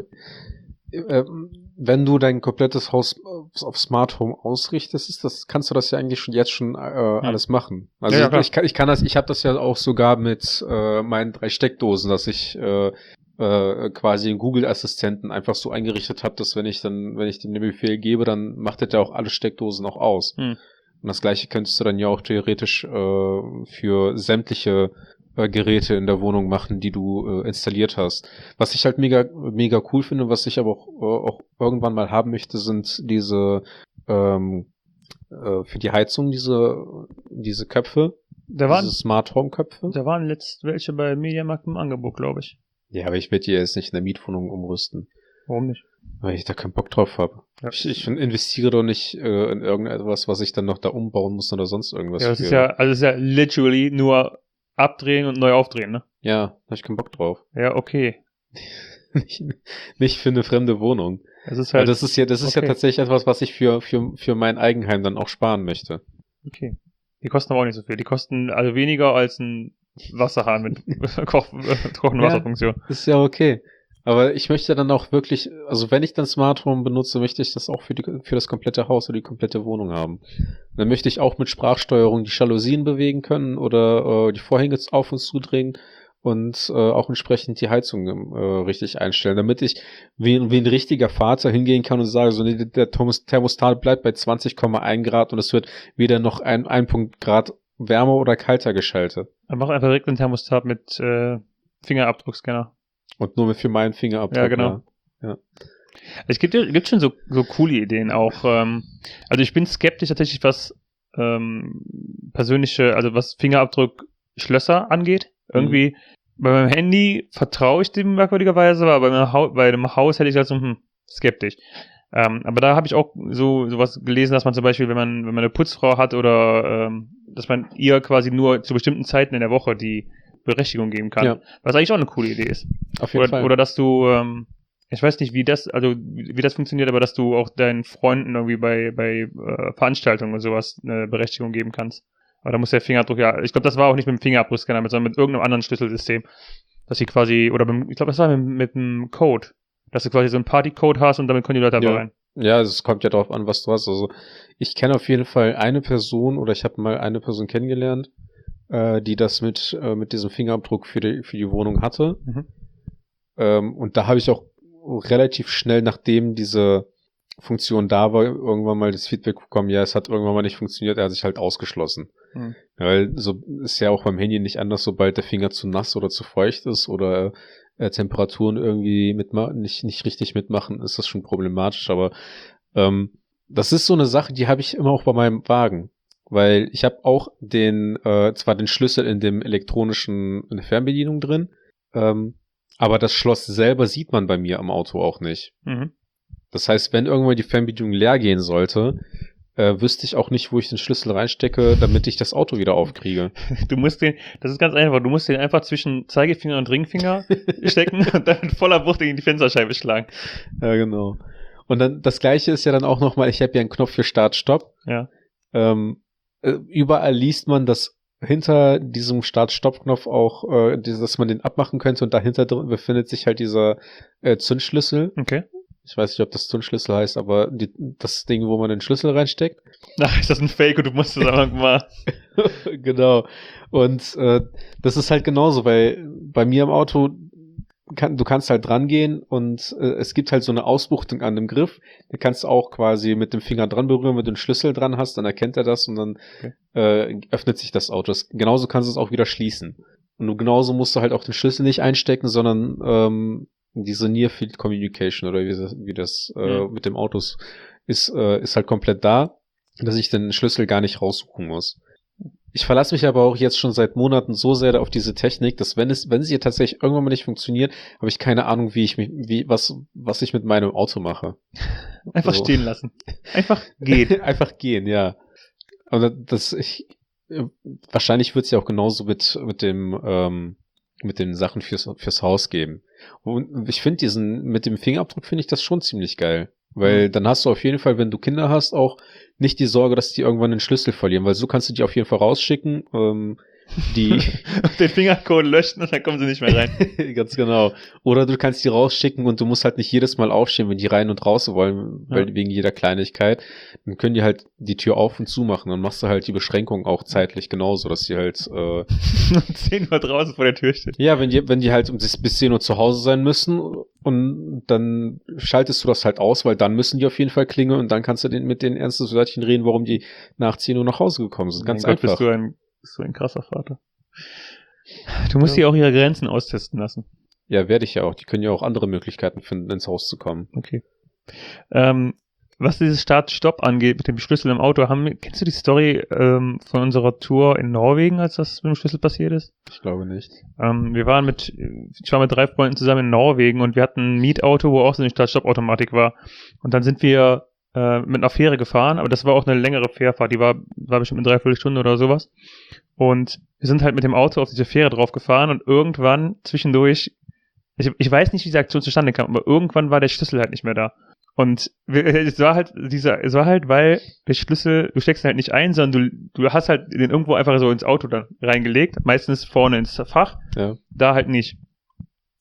äh, wenn du dein komplettes Haus auf Smart Home ausrichtest, ist das, kannst du das ja eigentlich schon jetzt schon äh, alles machen. Also Ja, ja, klar. ich kann, ich kann das, ich habe das ja auch sogar mit äh, meinen drei Steckdosen, dass ich äh, äh, quasi einen Google-Assistenten einfach so eingerichtet habe, dass wenn ich dann, wenn ich dem den Befehl gebe, dann macht er ja auch alle Steckdosen auch aus. Hm. Und das gleiche könntest du dann ja auch theoretisch äh, für sämtliche äh, Geräte in der Wohnung machen, die du äh, installiert hast. Was ich halt mega mega cool finde, was ich aber auch, äh, auch irgendwann mal haben möchte, sind diese ähm, äh, für die Heizung diese diese Köpfe, Da waren, diese Smart Home Köpfe. da waren letzt welche bei Mediamarkt im Angebot, glaube ich. Ja, aber ich werde die jetzt nicht in der Mietwohnung umrüsten, Warum nicht? weil ich da keinen Bock drauf habe. Ja. Ich, ich investiere doch nicht äh, in irgendetwas, was ich dann noch da umbauen muss oder sonst irgendwas. Ja, das für. ist ja, also es ist ja literally nur abdrehen und neu aufdrehen, ne? Ja, da hab ich keinen Bock drauf. Ja, okay. nicht, nicht für eine fremde Wohnung. Das ist Weil halt, das ist ja, das ist okay. ja tatsächlich etwas, was ich für, für, für mein Eigenheim dann auch sparen möchte. okay. Die kosten aber auch nicht so viel. Die kosten also weniger als ein Wasserhahn mit Koch, äh, kochende Ja. Wasserfunktion. Ist ja okay. Aber ich möchte dann auch wirklich, also wenn ich dann Smart Home benutze, möchte ich das auch für die, für das komplette Haus oder die komplette Wohnung haben. Dann möchte ich auch mit Sprachsteuerung die Jalousien bewegen können oder äh, die Vorhänge auf und zudrehen und äh, auch entsprechend die Heizung äh, richtig einstellen, damit ich wie, wie ein richtiger Vater hingehen kann und sage, so nee, der Thermostat bleibt bei zwanzig Komma eins Grad und es wird weder noch ein, ein Punkt Grad wärmer oder kalter geschaltet. Dann mach einfach direkt einen Thermostat mit äh, Fingerabdruckscanner. Und nur für meinen Fingerabdruck. Ja, genau. Ja. Ja. Es gibt, gibt schon so, so coole Ideen auch. Ähm, also ich bin skeptisch tatsächlich, was ähm, persönliche, also was Fingerabdruck-Schlösser angeht. Irgendwie, mhm. bei meinem Handy vertraue ich dem merkwürdigerweise, aber bei, meinem ha- bei dem Haus hätte ich halt so, hm, skeptisch. Ähm, aber da habe ich auch so sowas gelesen, dass man zum Beispiel, wenn man wenn man eine Putzfrau hat oder ähm, dass man ihr quasi nur zu bestimmten Zeiten in der Woche die Berechtigung geben kann. Ja. Was eigentlich auch eine coole Idee ist. Auf jeden oder, Fall. Oder dass du, ähm, ich weiß nicht, wie das, also wie, wie das funktioniert, aber dass du auch deinen Freunden irgendwie bei bei äh, Veranstaltungen und sowas eine Berechtigung geben kannst. Aber da muss der Fingerabdruck, ja, ich glaube, das war auch nicht mit dem Fingerabdruckscanner, sondern mit irgendeinem anderen Schlüsselsystem. Dass sie quasi, oder mit, ich glaube, das war mit, mit dem Code. Dass du quasi so einen Partycode hast und damit können die Leute einfach ja. rein. Ja, es kommt ja darauf an, was du hast. Also ich kenne auf jeden Fall eine Person oder ich habe mal eine Person kennengelernt, äh, die das mit äh, mit diesem Fingerabdruck für die für die Wohnung hatte. Mhm. Ähm, und da habe ich auch relativ schnell, nachdem diese Funktion da war, irgendwann mal das Feedback bekommen, ja, es hat irgendwann mal nicht funktioniert, er hat sich halt ausgeschlossen. Mhm. Ja, weil so ist ja auch beim Handy nicht anders, sobald der Finger zu nass oder zu feucht ist oder äh, Temperaturen irgendwie mitma- nicht nicht richtig mitmachen, ist das schon problematisch. Aber ähm, das ist so eine Sache, die habe ich immer auch bei meinem Wagen. Weil ich habe auch den, äh, zwar den Schlüssel in dem elektronischen in der Fernbedienung drin, ähm, aber das Schloss selber sieht man bei mir am Auto auch nicht. Mhm. Das heißt, wenn irgendwann die Fernbedienung leer gehen sollte, äh, wüsste ich auch nicht, wo ich den Schlüssel reinstecke, damit ich das Auto wieder aufkriege. Du musst den, das ist ganz einfach, du musst den einfach zwischen Zeigefinger und Ringfinger stecken und dann mit voller Wucht gegen die Fensterscheibe schlagen. Ja, genau. Und dann, das Gleiche ist ja dann auch nochmal, ich habe ja einen Knopf für Start-Stopp. Ja. Ähm, überall liest man, dass hinter diesem Start-Stopp-Knopf auch, äh, dass man den abmachen könnte und dahinter drin befindet sich halt dieser äh, Zündschlüssel. Okay. Ich weiß nicht, ob das Zündschlüssel heißt, aber die, das Ding, wo man den Schlüssel reinsteckt. Ach, ist das ein Fake und du musst es einfach mal. Genau. Und äh, das ist halt genauso, weil bei mir im Auto, kann, du kannst halt dran gehen und äh, es gibt halt so eine Ausbuchtung an dem Griff. Da kannst du auch quasi mit dem Finger dran berühren, wenn du den Schlüssel dran hast, dann erkennt er das und dann okay. äh, öffnet sich das Auto. Das, genauso kannst du es auch wieder schließen. Und du, genauso musst du halt auch den Schlüssel nicht einstecken, sondern ähm, diese Near Field Communication oder wie das, wie das äh, mhm. mit dem Autos ist, äh, ist halt komplett da, dass ich den Schlüssel gar nicht raussuchen muss. Ich verlasse mich aber auch jetzt schon seit Monaten so sehr auf diese Technik, dass wenn es, wenn sie tatsächlich irgendwann mal nicht funktioniert, habe ich keine Ahnung, wie ich mich, wie, was, was ich mit meinem Auto mache. Einfach so. Stehen lassen. Einfach gehen. Einfach gehen, ja. Aber das, ich, wahrscheinlich wird es ja auch genauso mit, mit dem, ähm, mit den Sachen fürs, fürs Haus geben. Und ich finde diesen, mit dem Fingerabdruck finde ich das schon ziemlich geil. Weil mhm. dann hast du auf jeden Fall, wenn du Kinder hast, auch nicht die Sorge, dass die irgendwann den Schlüssel verlieren, weil so kannst du die auf jeden Fall rausschicken, ähm, die den Fingercode löschen und dann kommen sie nicht mehr rein. Ganz genau. Oder du kannst die rausschicken und du musst halt nicht jedes Mal aufstehen, wenn die rein und raus wollen, weil ja. wegen jeder Kleinigkeit. Dann können die halt die Tür auf und zu machen. Dann machst du halt die Beschränkung auch zeitlich genauso, dass die halt äh, zehn Uhr draußen vor der Tür stehen. Ja, wenn die, wenn die halt bis zehn Uhr zu Hause sein müssen und dann schaltest du das halt aus, weil dann müssen die auf jeden Fall klingeln und dann kannst du den, mit den ernsten Wörtchen reden, warum die nach zehn Uhr nach Hause gekommen sind. Ganz mein einfach. Gott, bist du ein So ein krasser Vater. Du musst ja. die auch ihre Grenzen austesten lassen. Ja, werde ich ja auch. Die können ja auch andere Möglichkeiten finden, ins Haus zu kommen. Okay. Ähm, was dieses Start-Stopp angeht, mit dem Schlüssel im Auto, haben, kennst du die Story ähm, von unserer Tour in Norwegen, als das mit dem Schlüssel passiert ist? Ich glaube nicht. Ähm, wir waren mit, ich war mit drei Freunden zusammen in Norwegen und wir hatten ein Mietauto, wo auch so eine Start-Stopp-Automatik war. Und dann sind wir mit einer Fähre gefahren, aber das war auch eine längere Fährfahrt, die war, war bestimmt eine Dreiviertelstunde oder sowas. Und wir sind halt mit dem Auto auf diese Fähre drauf gefahren und irgendwann zwischendurch, ich, ich weiß nicht, wie diese Aktion zustande kam, aber irgendwann war der Schlüssel halt nicht mehr da. Und wir, es war halt dieser, es war halt, weil der Schlüssel, du steckst ihn halt nicht ein, sondern du, du hast halt den irgendwo einfach so ins Auto dann reingelegt, meistens vorne ins Fach, ja. da halt nicht.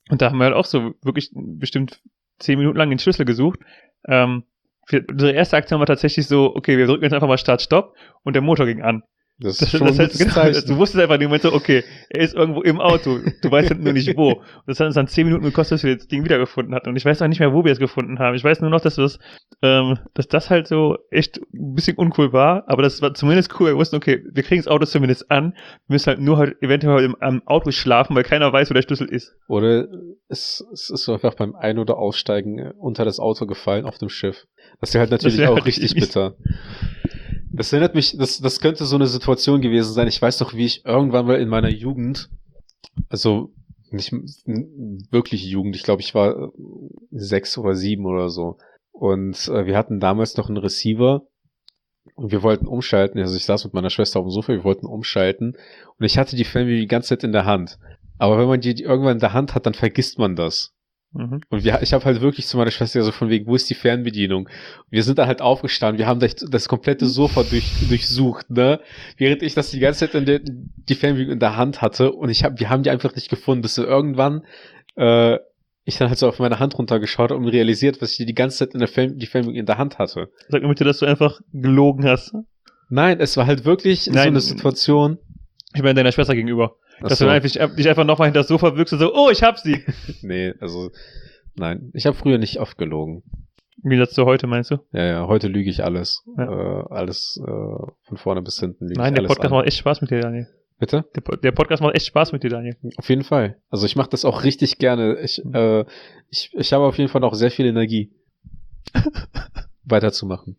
Und da haben wir halt auch so wirklich bestimmt zehn Minuten lang den Schlüssel gesucht. Ähm, für, unsere erste Aktion war tatsächlich so, okay, wir drücken jetzt einfach mal Start, Stopp und der Motor ging an. Das ist Das, schon das ein heißt, gutes genau, Zeichen. du wusstest einfach in dem Moment so, okay, er ist irgendwo im Auto, du weißt halt nur nicht wo. Und das hat uns dann zehn Minuten gekostet, dass wir das Ding wiedergefunden hatten. Und ich weiß auch nicht mehr, wo wir es gefunden haben. Ich weiß nur noch, dass das, ähm, dass das halt so echt ein bisschen uncool war, aber das war zumindest cool. Wir wussten, okay, wir kriegen das Auto zumindest an, wir müssen halt nur halt eventuell im, am Auto schlafen, weil keiner weiß, wo der Schlüssel ist. Oder es, es ist so einfach beim Ein- oder Aussteigen äh, unter das Auto gefallen auf dem Schiff. Das wäre halt natürlich wär auch halt richtig richtig bitter. Das erinnert mich, das, das könnte so eine Situation gewesen sein. Ich weiß doch, wie ich irgendwann mal in meiner Jugend, also nicht n- wirklich Jugend, ich glaube, ich war äh, sechs oder sieben oder so. Und äh, wir hatten damals noch einen Receiver und wir wollten umschalten. Also ich saß mit meiner Schwester auf dem Sofa, wir wollten umschalten und ich hatte die Fernbedienung die ganze Zeit in der Hand. Aber wenn man die, die irgendwann in der Hand hat, dann vergisst man das. Mhm. Und wir, ich habe halt wirklich zu meiner Schwester so von wegen, wo ist die Fernbedienung? Wir sind da halt aufgestanden, wir haben das, das komplette Sofa durch, durchsucht, ne? Während ich das die ganze Zeit in der, die Fernbedienung in der Hand hatte und ich hab, wir haben die einfach nicht gefunden, bis so irgendwann äh, ich dann halt so auf meine Hand runtergeschaut habe und realisiert, was ich die ganze Zeit in der Fern, die Fernbedienung in der Hand hatte. Sag mir bitte, dass du einfach gelogen hast. Nein, es war halt wirklich Nein. so eine Situation. Ich meine, deiner Schwester gegenüber. Ach Dass so. du einfach, dich einfach nochmal hinter das Sofa wirkst und so, oh, ich hab sie. Nee, also nein, ich habe früher nicht oft gelogen. Wie das zu heute, meinst du? Ja, ja, heute lüge ich alles. Ja. Äh, alles äh, von vorne bis hinten lüge Nein, ich der alles Podcast an. macht echt Spaß mit dir, Daniel. Bitte? Der, Po- der Podcast macht echt Spaß mit dir, Daniel. Auf jeden Fall. Also ich mache das auch richtig gerne. Ich, äh, ich, ich habe auf jeden Fall auch sehr viel Energie, weiterzumachen.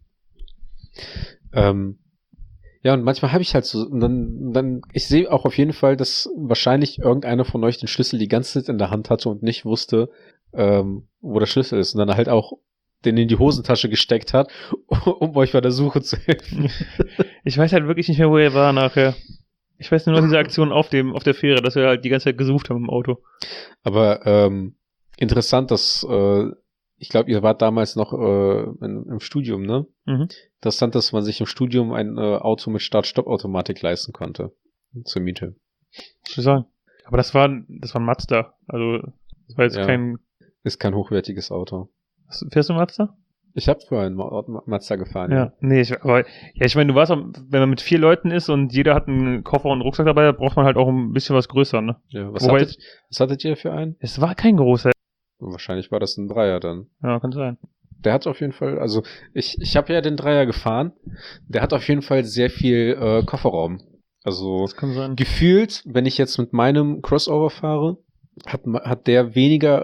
Ähm, ja, und manchmal habe ich halt so, und dann, dann, ich sehe auch auf jeden Fall, dass wahrscheinlich irgendeiner von euch den Schlüssel die ganze Zeit in der Hand hatte und nicht wusste, ähm, wo der Schlüssel ist. Und dann halt auch den in die Hosentasche gesteckt hat, um euch bei der Suche zu helfen. Ich weiß halt wirklich nicht mehr, wo er war nachher. Ich weiß nur noch diese Aktion auf dem, auf der Fähre, dass wir halt die ganze Zeit gesucht haben im Auto. Aber ähm, interessant, dass äh, ich glaube, ihr wart damals noch äh, in, im Studium, ne? Mhm. Interessant, dass man sich im Studium ein äh, Auto mit Start-Stopp-Automatik leisten konnte. Zur Miete. Was soll ich sagen? Aber das war, das war ein Mazda. Also, das war jetzt Ja. kein, Ist kein hochwertiges Auto. fährst du ein Mazda? Ich habe vorher einen Ma- Ma- Mazda gefahren. Ja, nee, ich, aber, ja, ich meine, du warst, auch- wenn man mit vier Leuten ist und jeder hat einen Koffer und einen Rucksack dabei, da braucht man halt auch ein bisschen was größer, ne? Ja, was, Wobei hattet, was hattet ihr für einen? Es war kein großer. Wahrscheinlich war das ein Dreier dann. Ja, kann sein. Der hat auf jeden Fall, also ich, ich habe ja den Dreier gefahren. Der hat auf jeden Fall sehr viel äh, Kofferraum. Also Das kann sein. gefühlt, wenn ich jetzt mit meinem Crossover fahre, hat, ma- hat der weniger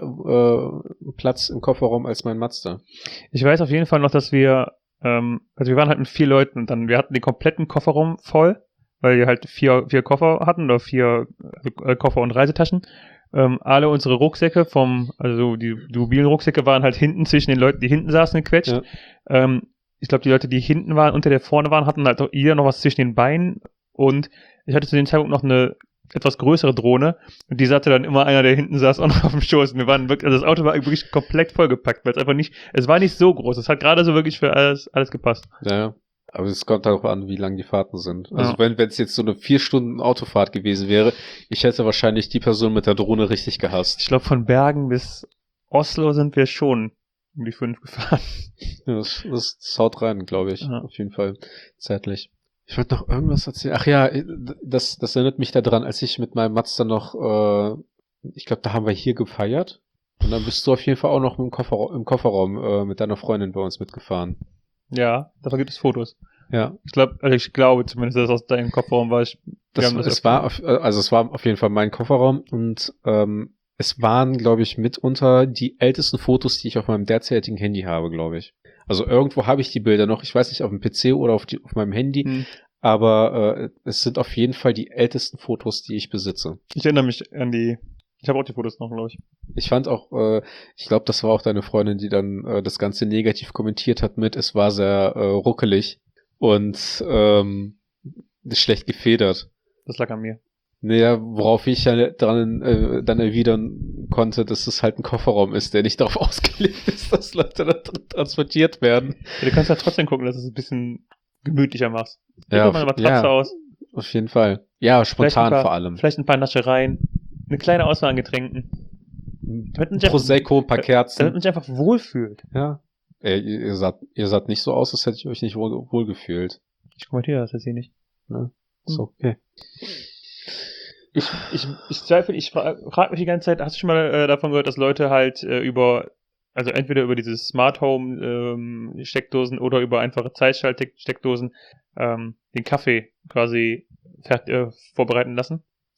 äh, Platz im Kofferraum als mein Mazda. Ich weiß auf jeden Fall noch, dass wir, ähm, also wir waren halt mit vier Leuten und dann, wir hatten den kompletten Kofferraum voll, weil wir halt vier, vier Koffer hatten oder vier äh, Koffer und Reisetaschen. Ähm, alle unsere Rucksäcke vom, also die, die mobilen Rucksäcke waren halt hinten zwischen den Leuten, die hinten saßen, gequetscht. Ja. Ähm, ich glaube, die Leute, die hinten waren, unter der vorne waren, hatten halt auch jeder noch was zwischen den Beinen und ich hatte zu dem Zeitpunkt noch eine etwas größere Drohne und die hatte dann immer einer, der hinten saß, auch noch auf dem Schoß. Und wir waren wirklich, also das Auto war wirklich komplett vollgepackt, weil es einfach nicht, es war nicht so groß. Es hat gerade so wirklich für alles, alles gepasst. Ja, ja. Aber es kommt darauf an, wie lang die Fahrten sind. Also Ja. wenn wenn es jetzt so eine vier Stunden Autofahrt gewesen wäre, ich hätte wahrscheinlich die Person mit der Drohne richtig gehasst. Ich glaube, von Bergen bis Oslo sind wir schon um die fünf gefahren. Ja, das, das, das haut rein, glaube ich. Ja. Auf jeden Fall. Zeitlich. Ich wollte noch irgendwas erzählen. Ach ja, das, das erinnert mich daran, als ich mit meinem Mazda noch, äh, ich glaube, da haben wir hier gefeiert. Und dann bist du auf jeden Fall auch noch im Kofferraum, im Kofferraum äh, mit deiner Freundin bei uns mitgefahren. Ja, davon gibt es Fotos. Ja. Ich glaube, also ich glaube zumindest, dass aus deinem Kofferraum war. Ich, wir Das, haben das es öfter- war auf, also es war auf jeden Fall mein Kofferraum und ähm, es waren, glaube ich, mitunter die ältesten Fotos, die ich auf meinem derzeitigen Handy habe, glaube ich. Also irgendwo habe ich die Bilder noch, ich weiß nicht, auf dem P C oder auf, die, auf meinem Handy, Hm. aber äh, es sind auf jeden Fall die ältesten Fotos, die ich besitze. Ich erinnere mich an die, ich habe auch die Fotos noch, glaube ich. Ich fand auch, äh, ich glaube, das war auch deine Freundin, die dann äh, das Ganze negativ kommentiert hat mit, es war sehr äh, ruckelig und ähm, schlecht gefedert. Das lag an mir. Naja, worauf ich ja dran äh, dann erwidern konnte, dass es halt ein Kofferraum ist, der nicht darauf ausgelegt ist, dass Leute da drin transportiert werden. Ja, du kannst halt trotzdem gucken, dass du es ein bisschen gemütlicher machst. Ja, Leg mal eine auf- Matratze ja. aus. Auf jeden Fall. Ja, Vielleicht ein spontan paar, vor allem. Vielleicht ein paar Naschereien. Eine kleine Auswahl an Getränken. Prosecco, ein paar Kerzen. Damit man sich einfach wohlfühlt. Ja. Ey, ihr, ihr, saht, ihr saht nicht so aus, als hätte ich euch nicht wohl, wohl gefühlt. Ich kommentiere das jetzt hier nicht. Ja, ist okay. Ich, ich, ich zweifle, ich frage frag mich die ganze Zeit, hast du schon mal äh, davon gehört, dass Leute halt äh, über, also entweder über diese Smart Home ähm, Steckdosen oder über einfache Zeitschalt-Steckdosen ähm, den Kaffee quasi fert, äh, vorbereiten lassen?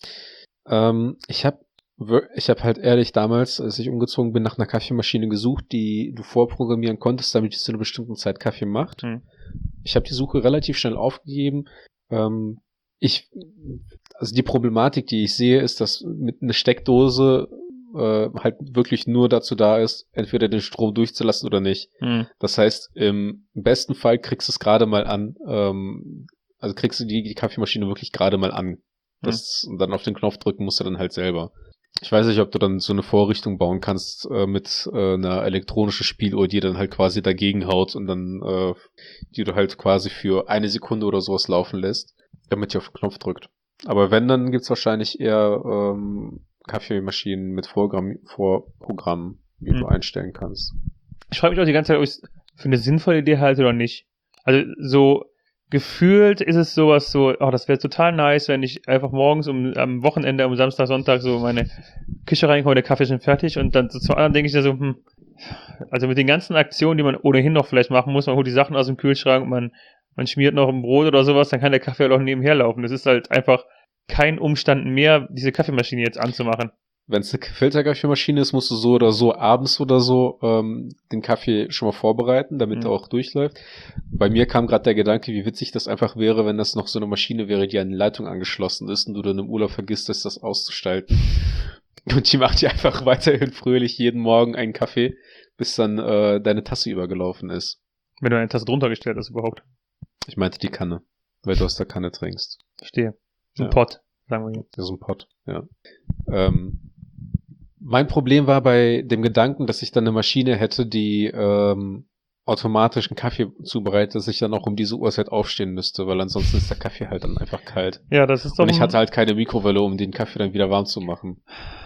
Ähm, ich habe ich hab halt ehrlich damals, als ich umgezogen bin, nach einer Kaffeemaschine gesucht, die du vorprogrammieren konntest, damit die zu einer bestimmten Zeit Kaffee macht. Hm. Ich habe die Suche relativ schnell aufgegeben. Ähm, ich, also die Problematik, die ich sehe, ist, dass mit einer Steckdose äh, halt wirklich nur dazu da ist, entweder den Strom durchzulassen oder nicht. Hm. Das heißt, im besten Fall kriegst du es gerade mal an, ähm, also kriegst du die, die Kaffeemaschine wirklich gerade mal an. Das, hm. Und dann auf den Knopf drücken musst du dann halt selber. Ich weiß nicht, ob du dann so eine Vorrichtung bauen kannst äh, mit äh, einer elektronischen Spieluhr, die dann halt quasi dagegen haut und dann äh, die du halt quasi für eine Sekunde oder sowas laufen lässt, damit die auf den Knopf drückt. Aber wenn, dann gibt's wahrscheinlich eher ähm, Kaffeemaschinen mit Vorprogramm, Vorprogrammen, wie hm. du einstellen kannst. Ich frage mich auch die ganze Zeit, ob ich es für eine sinnvolle Idee halte oder nicht. Also so gefühlt ist es sowas so, oh, das wäre total nice, wenn ich einfach morgens um, am Wochenende, um Samstag, Sonntag so meine Küche reinkomme, der Kaffee ist schon fertig und dann so zu anderen denke ich da so, hm, also mit den ganzen Aktionen, die man ohnehin noch vielleicht machen muss, man holt die Sachen aus dem Kühlschrank, man, man schmiert noch ein Brot oder sowas, dann kann der Kaffee halt auch nebenher laufen. Das ist halt einfach kein Umstand mehr, diese Kaffeemaschine jetzt anzumachen. Wenn es eine Filterkaffeemaschine ist, musst du so oder so abends oder so ähm, den Kaffee schon mal vorbereiten, damit mhm. er auch durchläuft. Bei mir kam gerade der Gedanke, wie witzig das einfach wäre, wenn das noch so eine Maschine wäre, die an die Leitung angeschlossen ist und du dann im Urlaub vergisst, das auszustalten. Und die macht dir einfach weiterhin fröhlich jeden Morgen einen Kaffee, bis dann äh, deine Tasse übergelaufen ist. Wenn du eine Tasse drunter gestellt hast überhaupt. Ich meinte die Kanne, weil du aus der Kanne trinkst. Verstehe. So ein ja. Pott, sagen wir hier. Ja, so ein Pott, ja. Ähm, Mein Problem war bei dem Gedanken, dass ich dann eine Maschine hätte, die ähm, automatisch einen Kaffee zubereitet, dass ich dann auch um diese Uhrzeit aufstehen müsste, weil ansonsten ist der Kaffee halt dann einfach kalt. Ja, das ist doch. Und ich hatte halt keine Mikrowelle, um den Kaffee dann wieder warm zu machen.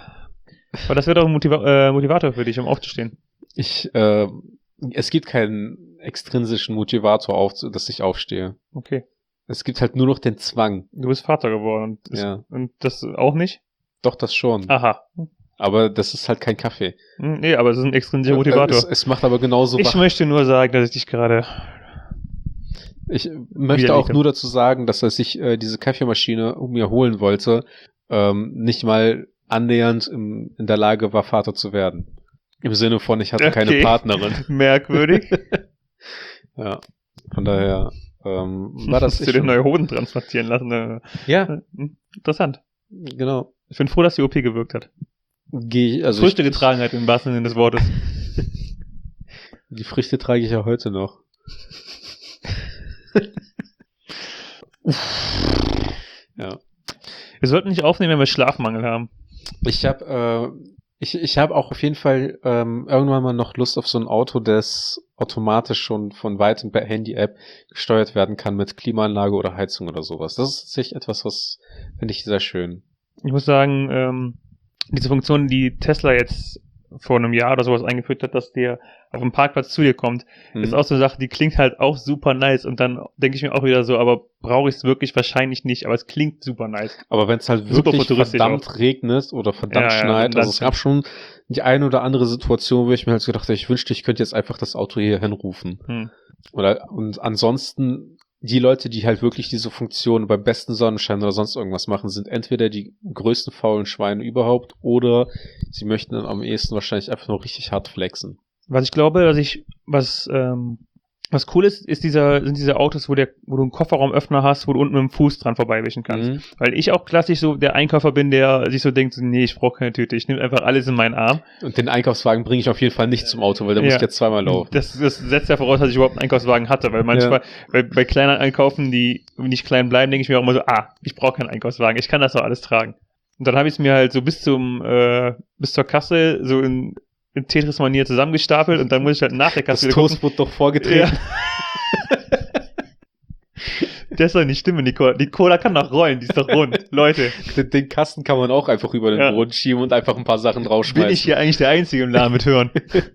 Aber das wäre doch ein Motiva- äh, Motivator für dich, um aufzustehen. Ich, äh, es gibt keinen extrinsischen Motivator, auf, dass ich aufstehe. Okay. Es gibt halt nur noch den Zwang. Du bist Vater geworden. Und, ist, ja. und das auch nicht? Doch, das schon. Aha. Aber das ist halt kein Kaffee. Nee, aber es ist ein extrinsischer Motivator. Es, es macht aber genauso Ich wach. möchte nur sagen, dass ich dich gerade... Ich möchte auch nur dazu sagen, dass als ich äh, diese Kaffeemaschine um mir holen wollte, ähm, nicht mal annähernd im, in der Lage war, Vater zu werden. Im Sinne von, ich hatte okay. keine Partnerin. Merkwürdig. Ja, von daher ähm, war das... Hast du dir neue Hoden transplantieren lassen? Äh, ja. Interessant. Genau. Ich bin froh, dass die O P gewirkt hat. Geh, also Früchte ich, getragen hat, im wahrsten Sinne des Wortes. Die Früchte trage ich ja heute noch. Ja. Wir sollten nicht aufnehmen, wenn wir Schlafmangel haben. Ich habe äh, ich, ich habe auch auf jeden Fall ähm, irgendwann mal noch Lust auf so ein Auto, das automatisch schon von weitem per Handy-App gesteuert werden kann mit Klimaanlage oder Heizung oder sowas. Das ist tatsächlich etwas, was finde ich sehr schön. Ich muss sagen, ähm, diese Funktion, die Tesla jetzt vor einem Jahr oder sowas eingeführt hat, dass der auf dem Parkplatz zu dir kommt, hm. ist auch so eine Sache, die klingt halt auch super nice und dann denke ich mir auch wieder so, aber brauche ich es wirklich wahrscheinlich nicht, aber es klingt super nice. Aber wenn es halt wirklich verdammt auch. regnet oder verdammt ja, schneit, ja, also es gab schon die eine oder andere Situation, wo ich mir halt so gedacht habe, ich wünschte, ich könnte jetzt einfach das Auto hier hinrufen. Hm. Oder, und ansonsten die Leute, die halt wirklich diese Funktion beim besten Sonnenschein oder sonst irgendwas machen, sind entweder die größten faulen Schweine überhaupt oder sie möchten dann am ehesten wahrscheinlich einfach nur richtig hart flexen. Was ich glaube, was ich, was, ähm, was cool ist, ist dieser, sind diese Autos, wo der, wo du einen Kofferraumöffner hast, wo du unten mit dem Fuß dran vorbeiwischen kannst. Mhm. Weil ich auch klassisch so der Einkäufer bin, der sich so denkt, nee, ich brauche keine Tüte, ich nehme einfach alles in meinen Arm. Und den Einkaufswagen bringe ich auf jeden Fall nicht zum Auto, weil da ja. muss ich jetzt zweimal laufen. Das, das setzt ja voraus, dass ich überhaupt einen Einkaufswagen hatte, weil manchmal, ja. bei, bei kleinen Einkaufen, die nicht klein bleiben, denke ich mir auch immer so, ah, ich brauche keinen Einkaufswagen, ich kann das doch alles tragen. Und dann habe ich es mir halt so bis zum, äh, bis zur Kasse so in, in Tetris-Manier zusammengestapelt und dann muss ich halt nach der Kasse das Toast wurde doch vorgetreten. Ja. Das ist doch nicht Stimme, die Cola. Die Cola kann doch rollen, die ist doch rund. Leute. Den, den Kasten kann man auch einfach über den Ja. Boden schieben und einfach ein paar Sachen draufschmeißen. Bin ich hier eigentlich der Einzige im Laden mit hören?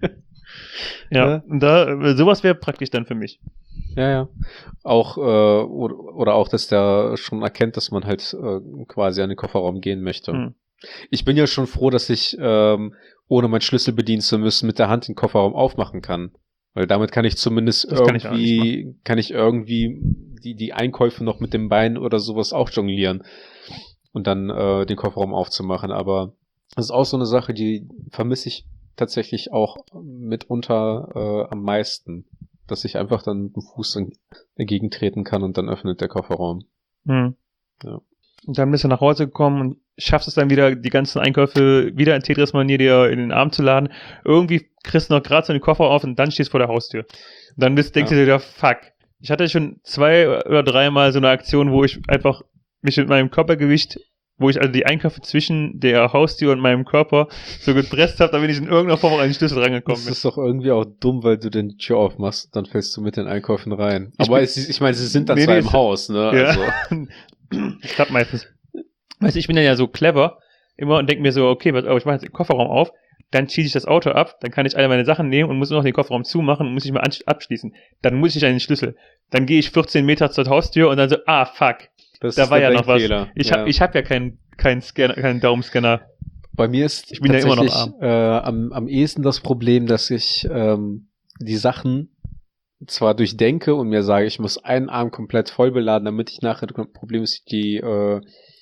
Ja, Ja. und da, sowas wäre praktisch dann für mich. Ja, ja. Auch, äh, oder, oder auch, dass der schon erkennt, dass man halt äh, quasi an den Kofferraum gehen möchte. Hm. Ich bin ja schon froh, dass ich, ähm, ohne meinen Schlüssel bedienen zu müssen, mit der Hand den Kofferraum aufmachen kann. Weil damit kann ich zumindest Das kann ich auch irgendwie, kann ich irgendwie die, die Einkäufe noch mit dem Bein oder sowas auch jonglieren. Und dann äh, den Kofferraum aufzumachen. Aber das ist auch so eine Sache, die vermisse ich tatsächlich auch mitunter äh, am meisten. Dass ich einfach dann mit dem Fuß dagegen treten kann und dann öffnet der Kofferraum. Hm. Ja. Und dann bist du nach Hause gekommen und schaffst es dann wieder, die ganzen Einkäufe wieder in Tetris-Manier dir in den Arm zu laden. Irgendwie kriegst du noch gerade so den Koffer auf und dann stehst du vor der Haustür. Und dann bist, denkst Ja. du dir wieder, fuck. Ich hatte schon zwei oder dreimal so eine Aktion, wo ich einfach mich mit meinem Körpergewicht, wo ich also die Einkäufe zwischen der Haustür und meinem Körper so gepresst habe, damit ich in irgendeiner Form an den Schlüssel rangekommen Das bin. ist doch irgendwie auch dumm, weil du den Tür aufmachst und dann fällst du mit den Einkäufen rein. Ich Aber bin- es, ist- ich meine, sie sind dann Nee, zwar nee, im es- Haus, ne? Ja. Also, Das klappt meistens. Weißt du, ich bin dann ja so clever immer und denke mir so, okay, was, oh, ich mache jetzt den Kofferraum auf, dann schieße ich das Auto ab, dann kann ich alle meine Sachen nehmen und muss nur noch den Kofferraum zumachen und muss ich mal ansch- abschließen. Dann muss ich an den Schlüssel. Dann gehe ich vierzehn Meter zur Haustür und dann so, ah, fuck, das da ist war der ja noch was. Denkfehler. Ich Ja. habe ich hab ja keinen keinen Scanner, keinen Daumenscanner. Bei mir ist Ich bin ja immer noch tatsächlich äh, am, am ehesten das Problem, dass ich ähm, die Sachen zwar durchdenke und mir sage, ich muss einen Arm komplett voll beladen, damit ich nachher, das Problem ist, die, äh,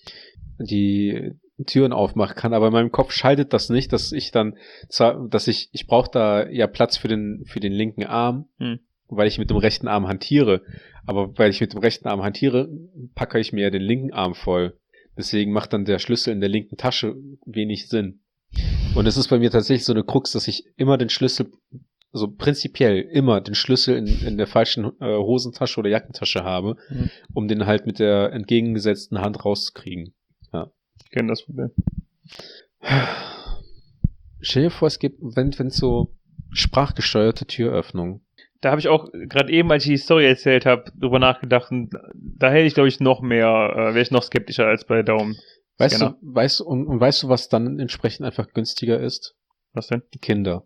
die Türen aufmachen kann, aber in meinem Kopf schaltet das nicht, dass ich dann zwar, dass ich, ich brauche da ja Platz für den, für den linken Arm, Hm. weil ich mit dem rechten Arm hantiere. Aber weil ich mit dem rechten Arm hantiere, packe ich mir ja den linken Arm voll. Deswegen macht dann der Schlüssel in der linken Tasche wenig Sinn. Und es ist bei mir tatsächlich so eine Krux, dass ich immer den Schlüssel, also prinzipiell immer den Schlüssel in, in der falschen äh, Hosentasche oder Jackentasche habe, Mhm. um den halt mit der entgegengesetzten Hand rauszukriegen. Ich kenne das Problem. Stell dir vor, es gibt, wenn es so sprachgesteuerte Türöffnungen. Da habe ich auch gerade eben, als ich die Story erzählt habe, drüber nachgedacht und da hätte ich, glaube ich, noch mehr, äh, wäre ich noch skeptischer als bei Daumen. Weißt Scanner. du, weißt du, und, und weißt du, was dann entsprechend einfach günstiger ist? Was denn? Die Kinder.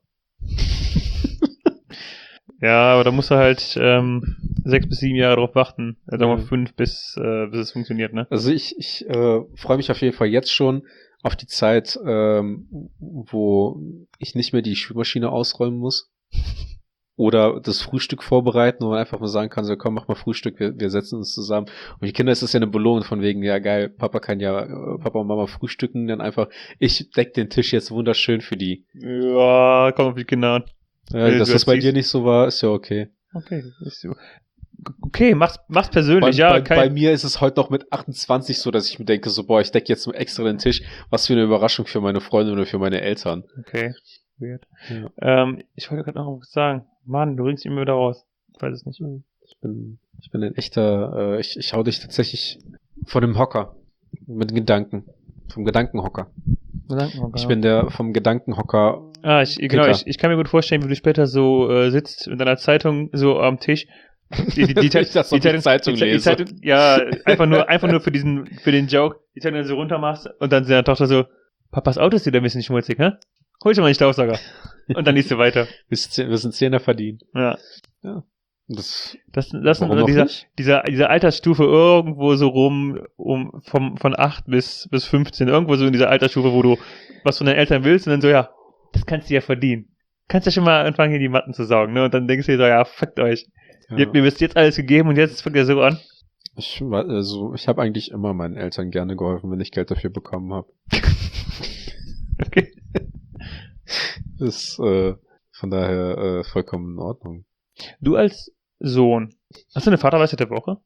Ja, aber da musst du halt ähm, sechs bis sieben Jahre drauf warten. Also sagen wir Mhm. fünf, bis, äh, bis es funktioniert, ne? Also ich, ich äh, freue mich auf jeden Fall jetzt schon auf die Zeit, ähm, wo ich nicht mehr die Spülmaschine ausräumen muss. Oder das Frühstück vorbereiten, wo man einfach mal sagen kann, so komm, mach mal Frühstück, wir, wir setzen uns zusammen. Und die Kinder ist das ja eine Belohnung von wegen, ja geil, Papa kann ja, äh, Papa und Mama frühstücken, dann einfach, ich deck den Tisch jetzt wunderschön für die. Ja, kommt auf die Kinder an. Ja, Wenn dass du das bei siehst. dir nicht so war, ist ja okay. Okay, ist so. Okay, mach's, mach's persönlich, Bei, ja. bei, kein, bei mir ist es heute noch mit achtundzwanzig so, dass ich mir denke, so boah, ich decke jetzt extra den Tisch. Was für eine Überraschung für meine Freunde oder für meine Eltern. Okay, weird. Ja. Ähm, ich wollte gerade noch was sagen. Mann, du bringst ihn immer wieder raus. Ich weiß es nicht. Ich bin, ich bin ein echter, äh, ich, ich hau dich tatsächlich vor dem Hocker. Mit Gedanken. Vom Gedankenhocker. Ich bin der vom Gedankenhocker. Ah, ich, genau, Kicker. ich, ich kann mir gut vorstellen, wie du später so äh, sitzt mit deiner Zeitung so am Tisch. Die, die, die, Dass ich das auf die Zeitung die, Ze- die lese. Zeitung, ja, einfach nur, einfach nur für diesen, für den Joke, die Zeitung so runter machst und dann seine Tochter so, Papas Auto ist wieder ein bisschen schmutzig, hä? Hol schon mal den Staubsauger. Und dann liest du weiter. Wir sind wir sind Zehner verdient. Ja. Das, Das, das sind Warum also auch dieser, nicht? dieser, dieser Altersstufe irgendwo so rum, um, vom, von acht bis, bis fünfzehn, irgendwo so in dieser Altersstufe, wo du was von deinen Eltern willst und dann so, ja, das kannst du ja verdienen. Kannst ja schon mal anfangen, hier die Matten zu saugen, ne? Und dann denkst du dir so, ja, fuckt euch. ja. Ihr habt mir bis jetzt alles gegeben und jetzt fängt ihr so an. Ich, war- also, ich habe eigentlich immer meinen Eltern gerne geholfen, wenn ich Geld dafür bekommen habe. Okay. Das ist äh, von daher äh, vollkommen in Ordnung. Du als Sohn, hast du eine Vaterweisheit der Woche?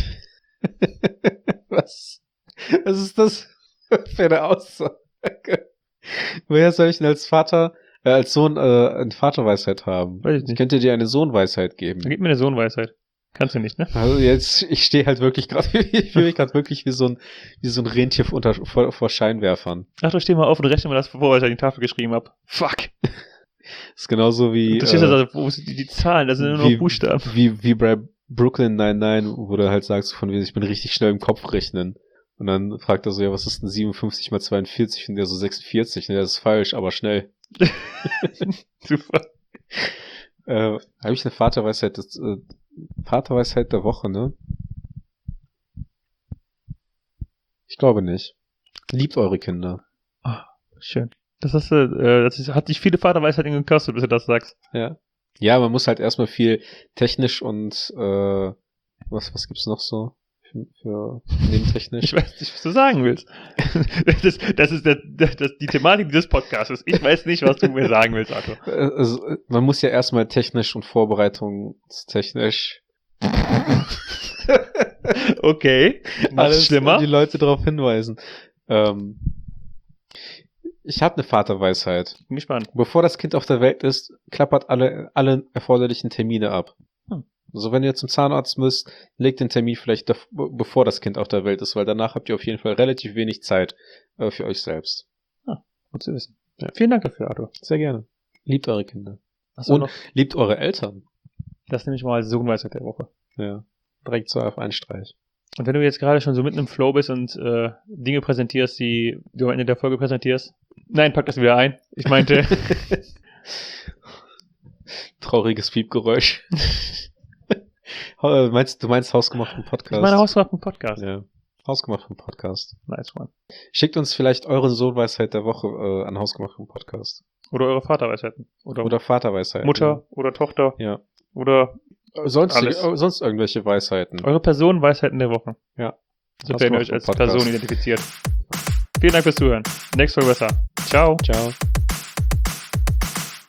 Was? Was ist das für eine Aussage? Woher soll ich denn als Vater, äh, als Sohn äh, eine Vaterweisheit haben? Weiß ich Ich nicht. könnte dir eine Sohnweisheit Dann geben. gib mir eine Sohnweisheit. Kannst du nicht, ne? Also jetzt, ich stehe halt wirklich gerade, ich fühle mich gerade wirklich wie so ein, wie so ein Rentier unter, vor, vor Scheinwerfern. Ach, du steh mal auf und rechne mal das vor, was ich an die Tafel geschrieben habe. Fuck. Das ist genauso wie, Du stehst äh, da, wo sind die, die Zahlen, das sind nur noch wie, Buchstaben. wie, wie bei, Brooklyn Nine-Nine, wo du halt sagst, von wegen, ich bin richtig schnell im Kopf rechnen. Und dann fragt er so, ja, was ist denn siebenundfünfzig mal zweiundvierzig? Und der so sechsundvierzig. Ne, das ist falsch, aber schnell. Super. Äh, habe ich eine Vaterweisheit, das, äh, Vaterweisheit der Woche, ne? Ich glaube nicht. Liebt eure Kinder. Ah, schön. Das ist, äh, das ist, hat dich viele Vaterweisheiten gekostet, bis du das sagst. Ja. Ja, man muss halt erstmal viel technisch und, äh, was, was gibt's noch so? Für, für nebentechnisch. Ich weiß nicht, was du sagen willst. Das, das ist der, das, die Thematik dieses Podcasts. Ich weiß nicht, was du mir sagen willst, Arthur. Also, man muss ja erstmal technisch und vorbereitungstechnisch okay. Alles schlimmer. Die Leute darauf hinweisen. Ähm, ich habe eine Vaterweisheit. Bin gespannt. Bevor das Kind auf der Welt ist, klappert alle, alle erforderlichen Termine ab. Hm. Also wenn ihr zum Zahnarzt müsst, legt den Termin vielleicht dav- bevor das Kind auf der Welt ist, weil danach habt ihr auf jeden Fall relativ wenig Zeit äh, für euch selbst. Ah, gut zu wissen. Ja. Vielen Dank dafür, Arthur. Sehr gerne. Liebt eure Kinder. Hast du Und noch? liebt eure Eltern. Das nehme ich mal als Sohnweisheit der Woche. Ja. Direkt so auf einen Streich. Und wenn du jetzt gerade schon so mitten im Flow bist und äh, Dinge präsentierst, die du am Ende der Folge präsentierst. Nein, pack das wieder ein. Ich meinte... Trauriges Piepgeräusch. Du meinst, du meinst hausgemachten Podcast? Ich meine hausgemachten Podcast. Ja. Hausgemachten Podcast. Nice one. Schickt uns vielleicht eure Sohnweisheit der Woche äh, an hausgemachten Podcast. Oder eure Vaterweisheiten. Oder, Oder Vaterweisheiten. Mutter oder Tochter. Ja. Oder Sonst, alles. äh, sonst irgendwelche Weisheiten. Eure Personenweisheiten der Woche. Ja. So werden ihr euch als Podcast. Person identifiziert. Vielen Dank fürs Zuhören. Nächste Folge besser. Ciao. Ciao.